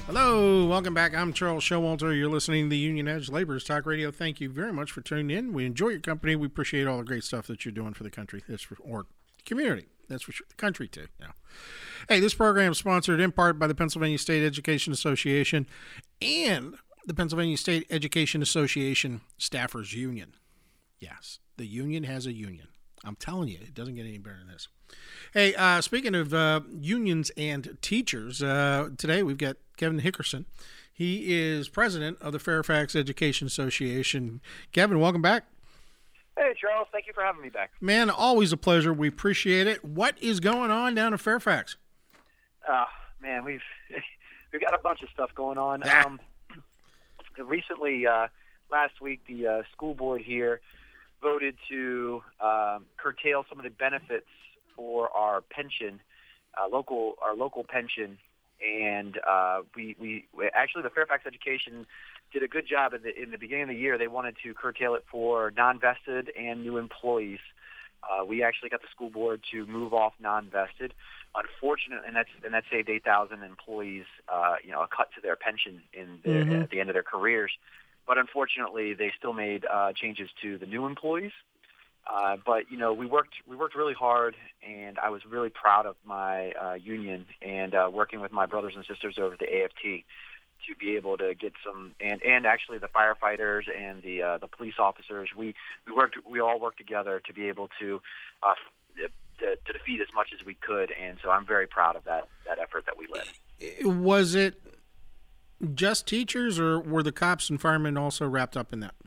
Hello, welcome back. I'm Charles Showalter. You're listening to the Union Edge Laborers Talk Radio. Thank you very much for tuning in. We enjoy your company. We appreciate all the great stuff that you're doing for the country, or the community. That's for sure. The country, too. Yeah. Hey, this program is sponsored in part by the Pennsylvania State Education Association and the Pennsylvania State Education Association Staffers Union. Yes, the union has a union. I'm telling you, it doesn't get any better than this. Hey, speaking of unions and teachers, today we've got Kevin Hickerson. He is president of the Fairfax Education Association. Kevin, welcome back. Hey, Charles. Thank you for having me back. Man, always a pleasure. We appreciate it. What is going on down in Fairfax? Man, we've got a bunch of stuff going on. Recently, last week, the school board here voted to curtail some of the benefits for our pension, our local pension, and we actually, the Fairfax Education did a good job in the beginning of the year. They wanted to curtail it for non-vested and new employees. We actually got the school board to move off non-vested. Unfortunately, and that saved 8,000 employees, a cut to their pension at the end of their careers. But unfortunately, they still made changes to the new employees. But we worked really hard, and I was really proud of my union and working with my brothers and sisters over at the AFT to be able to get some, and actually the firefighters and the police officers. We all worked together to be able to defeat as much as we could, and so I'm very proud of that effort that we led. Was it just teachers, or were the cops and firemen also wrapped up in that?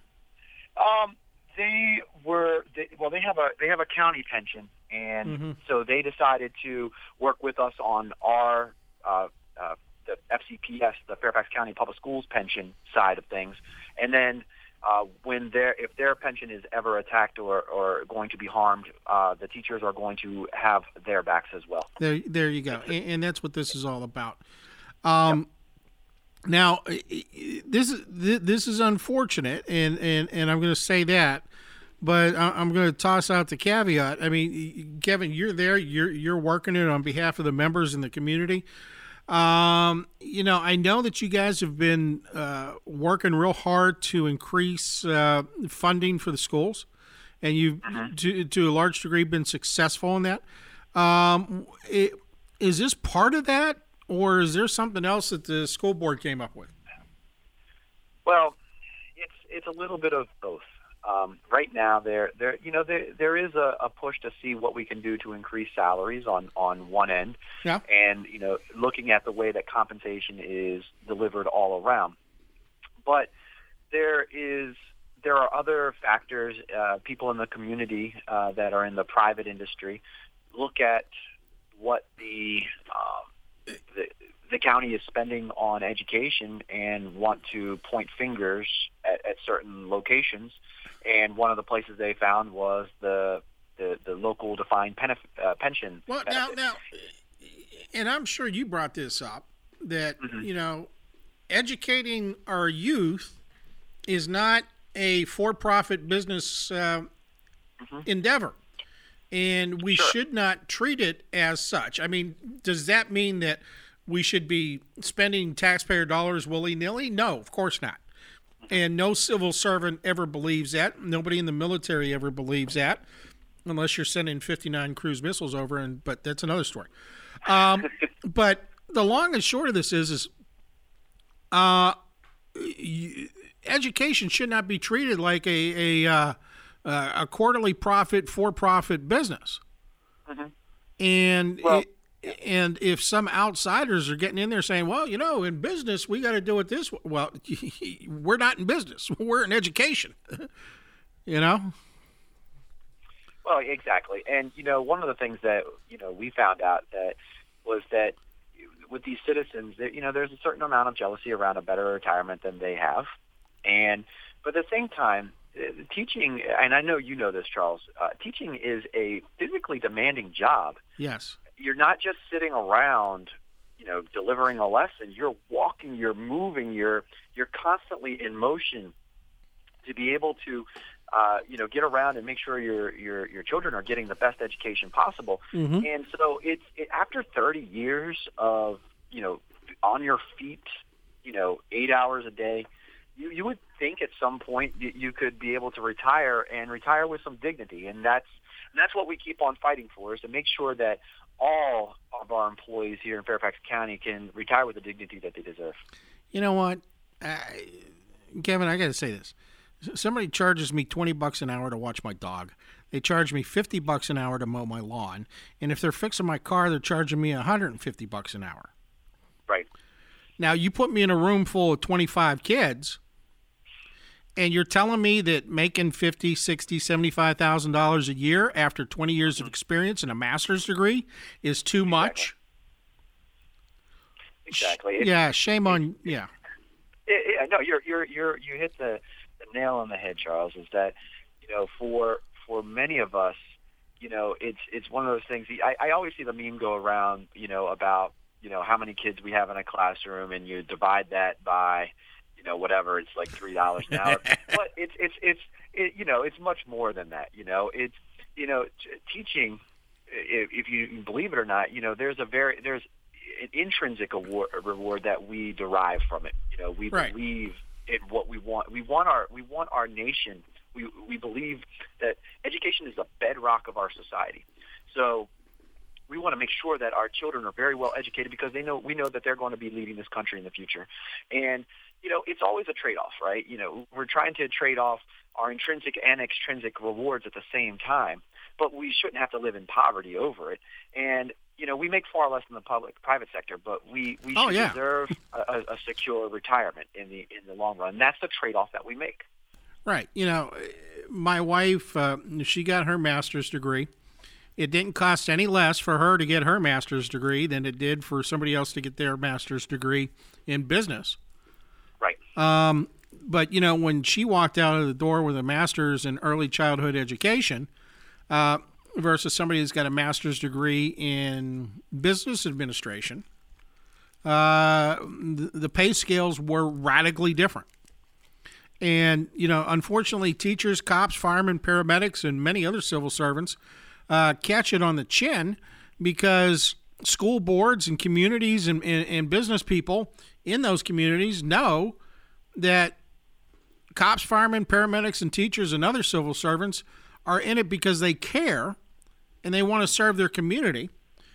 They have a county pension, and so they decided to work with us on our the FCPS, the Fairfax County Public Schools pension side of things, and then if their pension is ever attacked or going to be harmed, the teachers are going to have their backs as well. There you go, and that's what this is all about. Yep. Now, this is unfortunate, and I'm going to say that, but I'm going to toss out the caveat. I mean, Kevin, you're there. You're working it on behalf of the members in the community. I know that you guys have been working real hard to increase funding for the schools, and you've to a large degree been successful in that. Is this part of that? Or is there something else that the school board came up with? Well, it's a little bit of both. Right now, there is a push to see what we can do to increase salaries on one end, yeah, and looking at the way that compensation is delivered all around. But there are other factors. People in the community that are in the private industry look at what the county is spending on education and want to point fingers at certain locations. And one of the places they found was the local defined pension. Well, now, and I'm sure you brought this up, that, educating our youth is not a for-profit business endeavor. And we should not treat it as such. I mean, does that mean that we should be spending taxpayer dollars willy-nilly? No, of course not. And no civil servant ever believes that. Nobody in the military ever believes that, unless you're sending 59 cruise missiles over, but that's another story. But the long and short of this is education should not be treated like a quarterly profit for-profit business. And and if some outsiders are getting in there saying, well, in business we got to do it this way. Well, we're not in business. We're in education. Well, exactly. And one of the things that we found out that was that with these citizens, there's a certain amount of jealousy around a better retirement than they have, but at the same time, teaching, and I know you know this, Charles, teaching is a physically demanding job. Yes. You're not just sitting around, delivering a lesson. You're walking, you're moving, you're constantly in motion to be able to, get around and make sure your children are getting the best education possible. And so after 30 years of, on your feet 8 hours a day, you would think at some point you could be able to retire and retire with some dignity. And that's what we keep on fighting for, is to make sure that all of our employees here in Fairfax County can retire with the dignity that they deserve. You know what, Kevin, I got to say this. Somebody charges me $20 an hour to watch my dog. They charge me $50 an hour to mow my lawn. And if they're fixing my car, they're charging me $150 an hour. Right. Now, you put me in a room full of 25 kids, and you're telling me that making $50,000, $60,000, $75,000 a year after 20 years of experience and a master's degree is too much? Exactly. Yeah, shame on, yeah. No, you hit the nail on the head, Charles, is that, for many of us, it's one of those things. I always see the meme go around, about, how many kids we have in a classroom, and you divide that by, whatever, it's like $3 an hour. But it's much more than that. It's, teaching, if you believe it or not, there's an intrinsic reward that we derive from it. We right. believe in what we want. We want our nation. We believe that education is the bedrock of our society. So we want to make sure that our children are very well educated, because we know that they're going to be leading this country in the future. And it's always a trade-off, right? We're trying to trade off our intrinsic and extrinsic rewards at the same time, but we shouldn't have to live in poverty over it. And we make far less in the private sector, but we should deserve a secure retirement in the long run. That's the trade-off that we make. Right. My wife, she got her master's degree. It didn't cost any less for her to get her master's degree than it did for somebody else to get their master's degree in business. Right. But, when she walked out of the door with a master's in early childhood education versus somebody who's got a master's degree in business administration, the pay scales were radically different. And, unfortunately, teachers, cops, firemen, paramedics, and many other civil servants catch it on the chin, because school boards and communities and business people in those communities know that cops, firemen, paramedics, and teachers and other civil servants are in it because they care and they want to serve their community.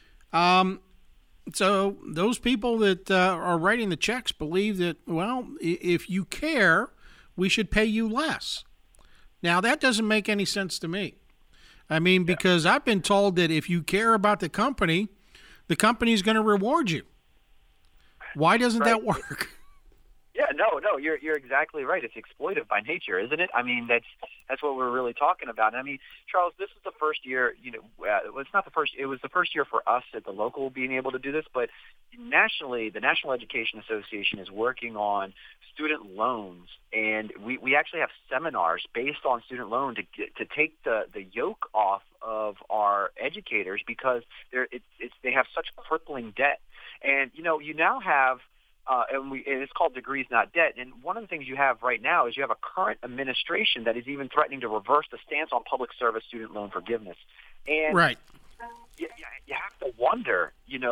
So those people that are writing the checks believe that, well, if you care, we should pay you less. Now, that doesn't make any sense to me. I mean, because I've been told that if you care about the company's going to reward you. Why doesn't that work? Yeah, no, you're exactly right. It's exploitive by nature, isn't it? I mean, that's what we're really talking about. I mean, Charles, this is the first year. It's not the first. It was the first year for us at the local being able to do this, but nationally, the National Education Association is working on student loans, and we actually have seminars based on student loan to take the yoke off of our educators, because they have such crippling debt. And you now have. And it's called Degrees Not Debt. And one of the things you have right now is you have a current administration that is even threatening to reverse the stance on public service student loan forgiveness. And right. You have to wonder,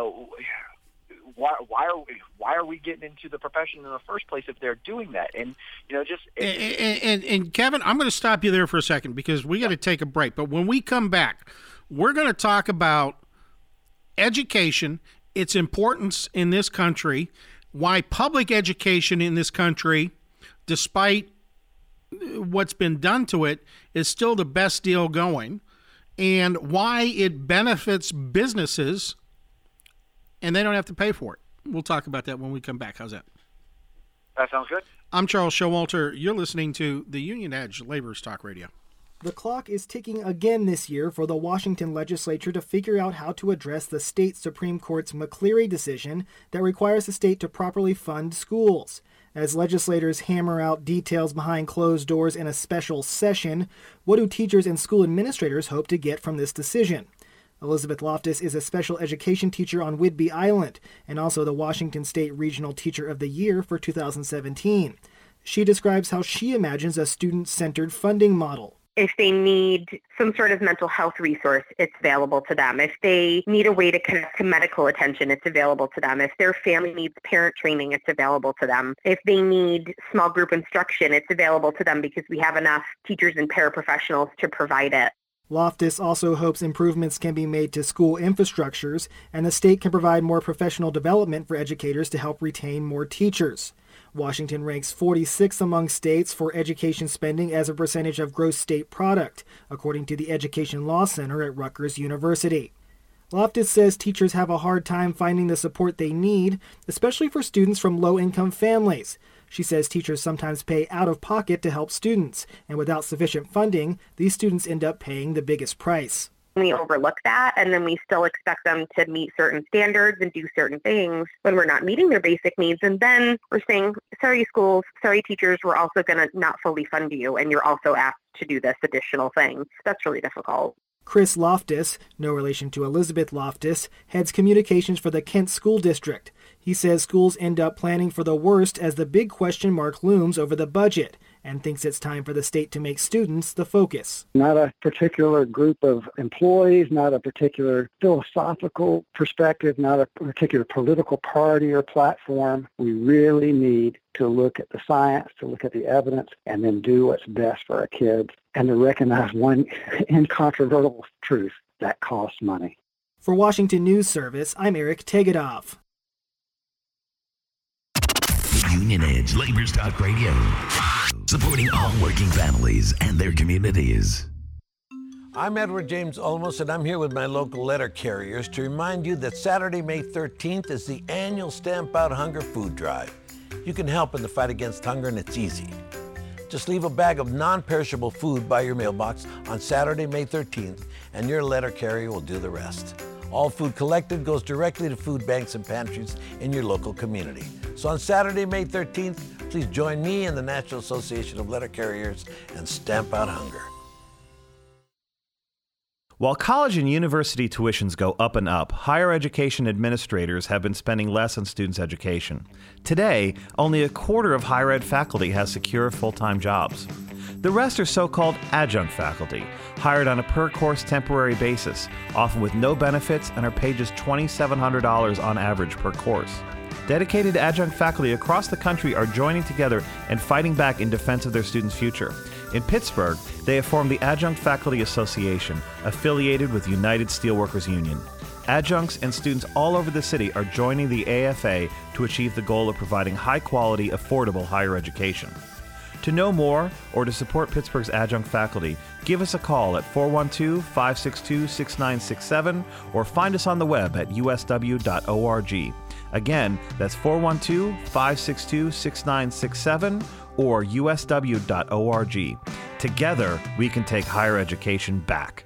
why are we getting into the profession in the first place if they're doing that? And and Kevin, I'm going to stop you there for a second, because we got to take a break. But when we come back, we're going to talk about education, its importance in this country, why public education in this country, despite what's been done to it, is still the best deal going, and why it benefits businesses and they don't have to pay for it. We'll talk about that when we come back. How's that? That sounds good. I'm Charles Showalter. You're listening to the Union Edge Laborers Talk Radio. The clock is ticking again this year for the Washington legislature to figure out how to address the state Supreme Court's McCleary decision that requires the state to properly fund schools. As legislators hammer out details behind closed doors in a special session, what do teachers and school administrators hope to get from this decision? Elizabeth Loftus is a special education teacher on Whidbey Island and also the Washington State Regional Teacher of the Year for 2017. She describes how she imagines a student-centered funding model. If they need some sort of mental health resource, it's available to them. If they need a way to connect to medical attention, it's available to them. If their family needs parent training, it's available to them. If they need small group instruction, it's available to them because we have enough teachers and paraprofessionals to provide it. Loftus also hopes improvements can be made to school infrastructures and the state can provide more professional development for educators to help retain more teachers. Washington ranks 46th among states for education spending as a percentage of gross state product, according to the Education Law Center at Rutgers University. Loftus says teachers have a hard time finding the support they need, especially for students from low-income families. She says teachers sometimes pay out of pocket to help students, and without sufficient funding, these students end up paying the biggest price. We overlook that, and then we still expect them to meet certain standards and do certain things when we're not meeting their basic needs. And then we're saying, sorry, schools, sorry, teachers, we're also going to not fully fund you, and you're also asked to do this additional thing. That's really difficult. Chris Loftus, no relation to Elizabeth Loftus, heads communications for the Kent School District. He says schools end up planning for the worst as the big question mark looms over the budget, and thinks it's time for the state to make students the focus. Not a particular group of employees, not a particular philosophical perspective, not a particular political party or platform. We really need to look at the science, to look at the evidence, and then do what's best for our kids, and to recognize one incontrovertible truth: that costs money. For Washington News Service, I'm Eric Tegedoff. Union Edge Labor's Talk Radio, supporting all working families and their communities. I'm Edward James Olmos, and I'm here with my local letter carriers to remind you that Saturday, May 13th is the annual Stamp Out Hunger Food Drive. You can help in the fight against hunger, and it's easy. Just leave a bag of non-perishable food by your mailbox on Saturday, May 13th, and your letter carrier will do the rest. All food collected goes directly to food banks and pantries in your local community. So on Saturday, May 13th, please join me and the National Association of Letter Carriers and stamp out hunger. While college and university tuitions go up and up, higher education administrators have been spending less on students' education. Today, only a quarter of higher ed faculty has secure full-time jobs. The rest are so-called adjunct faculty, hired on a per-course temporary basis, often with no benefits, and are paid just $2,700 on average per course. Dedicated adjunct faculty across the country are joining together and fighting back in defense of their students' future. In Pittsburgh, they have formed the Adjunct Faculty Association, affiliated with United Steelworkers Union. Adjuncts and students all over the city are joining the AFA to achieve the goal of providing high-quality, affordable higher education. To know more or to support Pittsburgh's adjunct faculty, give us a call at 412-562-6967 or find us on the web at usw.org. Again, that's 412-562-6967 or usw.org. Together, we can take higher education back.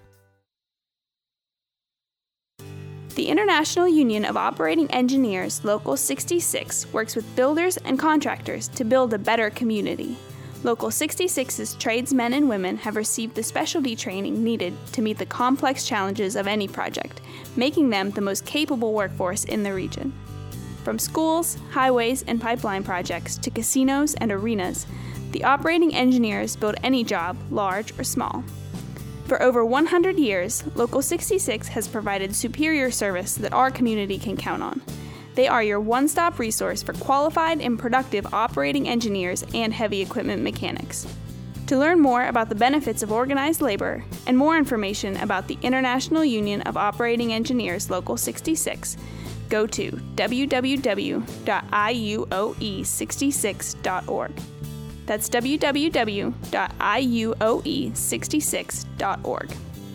The International Union of Operating Engineers, Local 66, works with builders and contractors to build a better community. Local 66's tradesmen and women have received the specialty training needed to meet the complex challenges of any project, making them the most capable workforce in the region. From schools, highways, and pipeline projects to casinos and arenas, the operating engineers build any job, large or small. For over 100 years, Local 66 has provided superior service that our community can count on. They are your one-stop resource for qualified and productive operating engineers and heavy equipment mechanics. To learn more about the benefits of organized labor and more information about the International Union of Operating Engineers Local 66, go to www.iuoe66.org. That's www.iuoe66.org.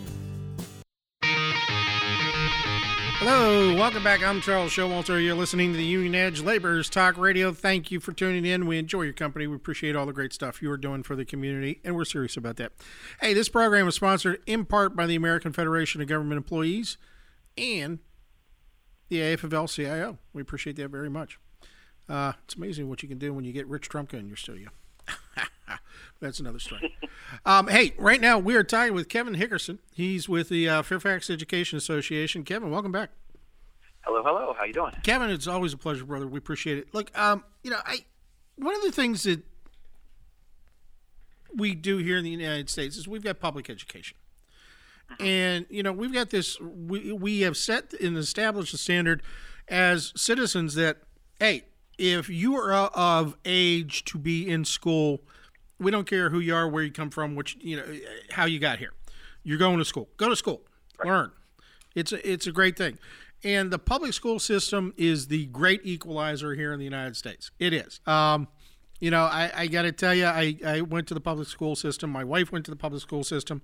Hello, welcome back. I'm Charles Showalter. You're listening to the Union Edge Laborers Talk Radio. Thank you for tuning in. We enjoy your company. We appreciate all the great stuff you are doing for the community, and we're serious about that. Hey, this program is sponsored in part by the American Federation of Government Employees and the AFL-CIO. We appreciate that very much. It's amazing what you can do when you get Rich Trumka in your studio. That's another story. Hey, right now we are talking with Kevin Hickerson. He's with the Fairfax Education Association. Kevin, welcome back. Hello. How you doing? Kevin, it's always a pleasure, brother. We appreciate it. Look, one of the things that we do here in the United States is we've got public education. And, we've got this, we have set and established a standard as citizens that, hey, if you are of age to be in school, we don't care who you are, where you come from, how you got here. You're going to school. Go to school. Right. Learn. It's a great thing. And the public school system is the great equalizer here in the United States. It is. I got to tell you, I went to the public school system. My wife went to the public school system.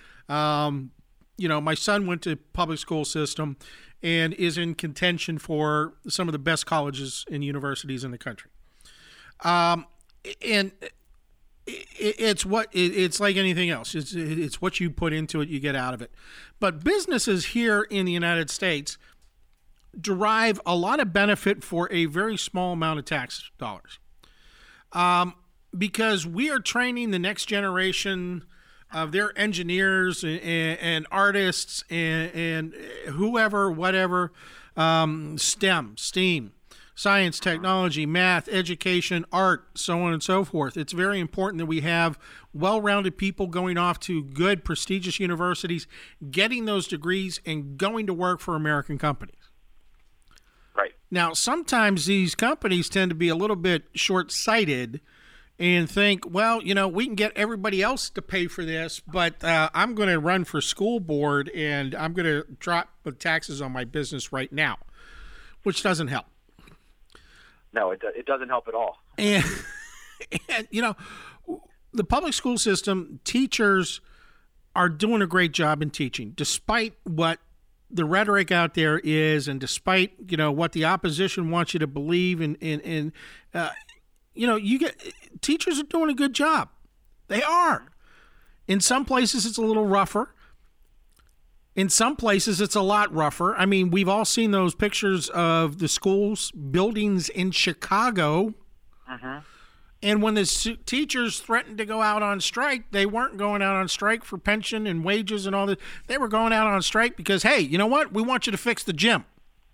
My son went to public school system and is in contention for some of the best colleges and universities in the country. And it's like anything else. It's what you put into it, you get out of it. But businesses here in the United States derive a lot of benefit for a very small amount of tax dollars. Because we are training the next generation of their engineers and artists and whoever, whatever, STEM, science, technology, math, education, art, so on and so forth. It's very important that we have well-rounded people going off to good, prestigious universities, getting those degrees, and going to work for American companies. Right. Now, sometimes these companies tend to be a little bit short-sighted and think, well, we can get everybody else to pay for this, but I'm going to run for school board and I'm going to drop the taxes on my business right now, which doesn't help. No, it doesn't help at all. And the public school system, teachers are doing a great job in teaching, despite what the rhetoric out there is, and despite what the opposition wants you to believe. Teachers are doing a good job. They are. In some places, it's a little rougher. In some places, it's a lot rougher. I mean, we've all seen those pictures of the schools, buildings in Chicago. Uh-huh. And when the teachers threatened to go out on strike, they weren't going out on strike for pension and wages and all that. They were going out on strike because, hey, you know what? We want you to fix the gym.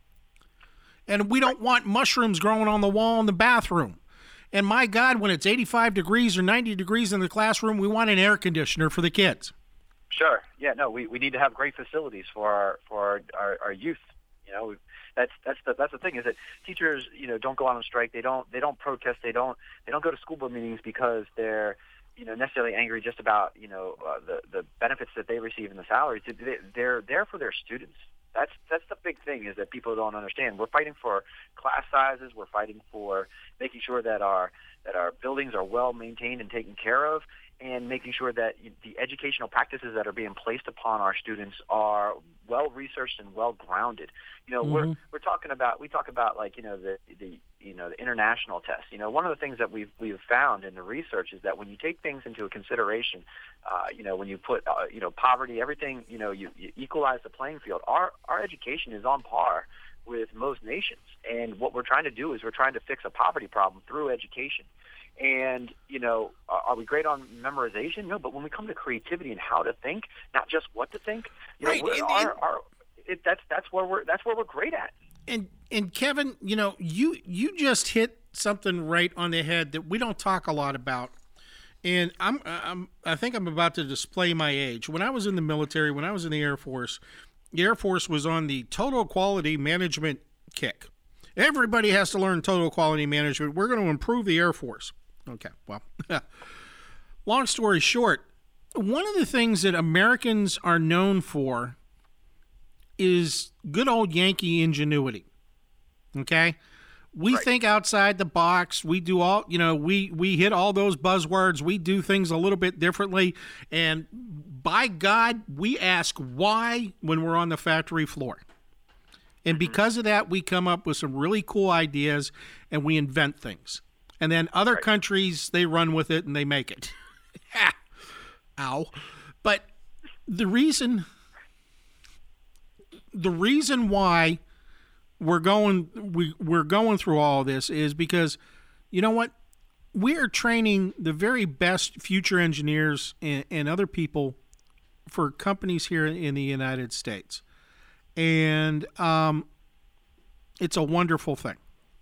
And we don't want mushrooms growing on the wall in the bathroom. And my God, when it's 85 degrees or 90 degrees in the classroom, we want an air conditioner for the kids. Sure. Yeah. No. We need to have great facilities for our youth. That's the thing is that teachers don't go out on strike. They don't protest. They don't go to school board meetings because they're necessarily angry just about the benefits that they receive in the salaries. They're there for their students. That's the big thing is that people don't understand. We're fighting for class sizes. We're fighting for making sure that our buildings are well maintained and taken care of, and making sure that the educational practices that are being placed upon our students are well researched and well grounded. Mm-hmm. We talk about the international test. One of the things that we've found in the research is that when you take things into consideration, when you put poverty, everything, you equalize the playing field. Our education is on par with most nations, and what we're trying to do is we're trying to fix a poverty problem through education. And, are we great on memorization? No, but when we come to creativity and how to think, not just what to think, right. That's where we're great at. And Kevin, you just hit something right on the head that we don't talk a lot about. And I think I'm about to display my age. When I was in the military, when I was in the Air Force was on the total quality management kick. Everybody has to learn total quality management. We're going to improve the Air Force. Okay, well, long story short, one of the things that Americans are known for is good old Yankee ingenuity. Okay? We think outside the box. We do all, we hit all those buzzwords. We do things a little bit differently. And by God, we ask why when we're on the factory floor. And because of that, we come up with some really cool ideas and we invent things. And then other countries, they run with it and they make it. Ow. But the reason why we're going through all of this is because, you know what? We are training the very best future engineers and other people for companies here in the United States. And it's a wonderful thing.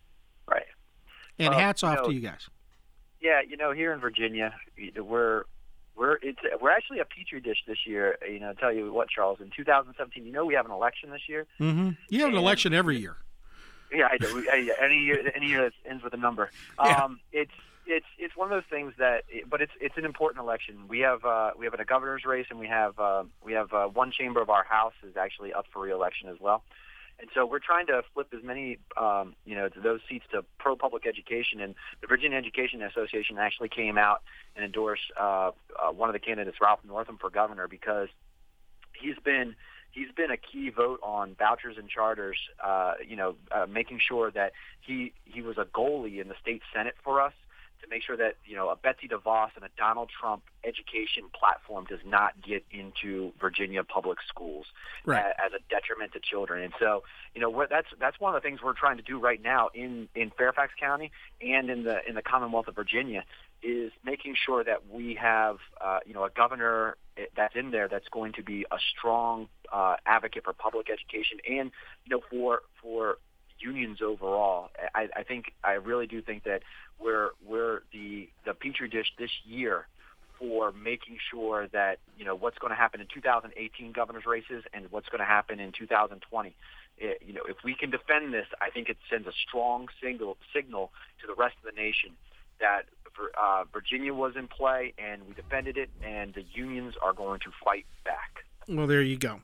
Right. And hats off to you guys. Yeah, here in Virginia, we're we're actually a petri dish this year. You know, tell you what, Charles. In 2017, you know, we have an election this year. Mm-hmm. You have an election every year. Yeah, I do. Any year that ends with a number. Yeah. It's one of those things that, but it's an important election. We have a governor's race, and we have one chamber of our House is actually up for re-election as well. And so we're trying to flip as many, to those seats to pro-public education. And the Virginia Education Association actually came out and endorsed one of the candidates, Ralph Northam, for governor, because he's been a key vote on vouchers and charters, making sure that he was a goalie in the state Senate for us, to make sure that, you know, a Betsy DeVos and a Donald Trump education platform does not get into Virginia public schools as a detriment to children. And so, you know, that's one of the things we're trying to do right now in Fairfax County and in the Commonwealth of Virginia, is making sure that we have, a governor that's in there that's going to be a strong advocate for public education and, you know, for unions overall. I really do think that we're the petri dish this year for making sure that, you know, what's going to happen in 2018 governor's races and what's going to happen in 2020. If we can defend this, I think it sends a strong signal to the rest of the nation that Virginia was in play and we defended it, and the unions are going to fight back. Well, there you go.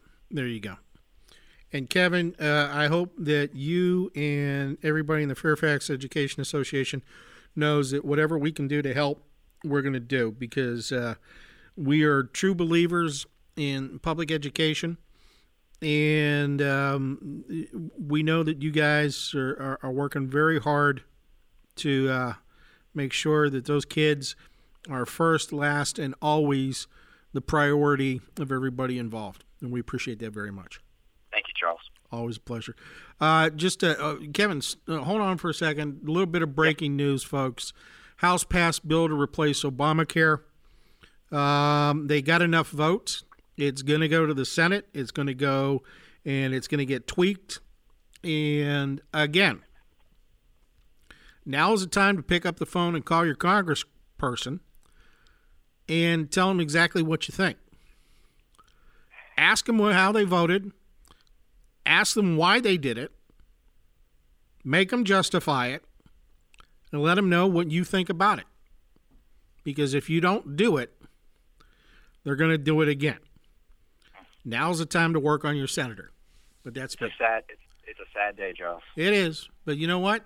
And Kevin, I hope that you and everybody in the Fairfax Education Association knows that whatever we can do to help, we're going to do, because we are true believers in public education, and we know that you guys are working very hard to make sure that those kids are first, last, and always the priority of everybody involved, and we appreciate that very much. Thank you, Charles. Always a pleasure. Kevin, hold on for a second. A little bit of breaking news, folks. House passed bill to replace Obamacare. They got enough votes. It's going to go to the Senate. It's going to go, and it's going to get tweaked. And again, now is the time to pick up the phone and call your congressperson and tell them exactly what you think. Ask them how they voted. Ask them why they did it. Make them justify it. And let them know what you think about it. Because if you don't do it, they're going to do it again. Now's the time to work on your senator. But that's it's a sad day, Charles. It is. But you know what?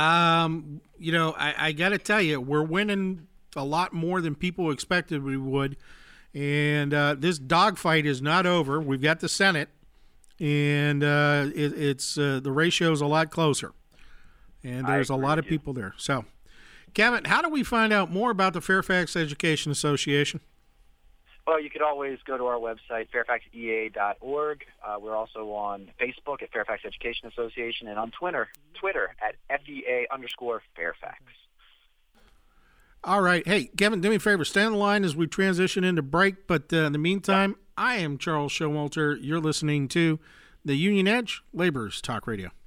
I got to tell you, we're winning a lot more than people expected we would. And this dogfight is not over. We've got the Senate. And it's the ratio is a lot closer, and there's a lot of people there. So, Kevin, how do we find out more about the Fairfax Education Association? Well, you could always go to our website, fairfaxea.org. We're also on Facebook at Fairfax Education Association, and on Twitter at FEA_Fairfax. All right. Hey, Kevin, do me a favor. Stay on the line as we transition into break. But in the meantime, I am Charles Showalter. You're listening to the Union Edge Laborers Talk Radio.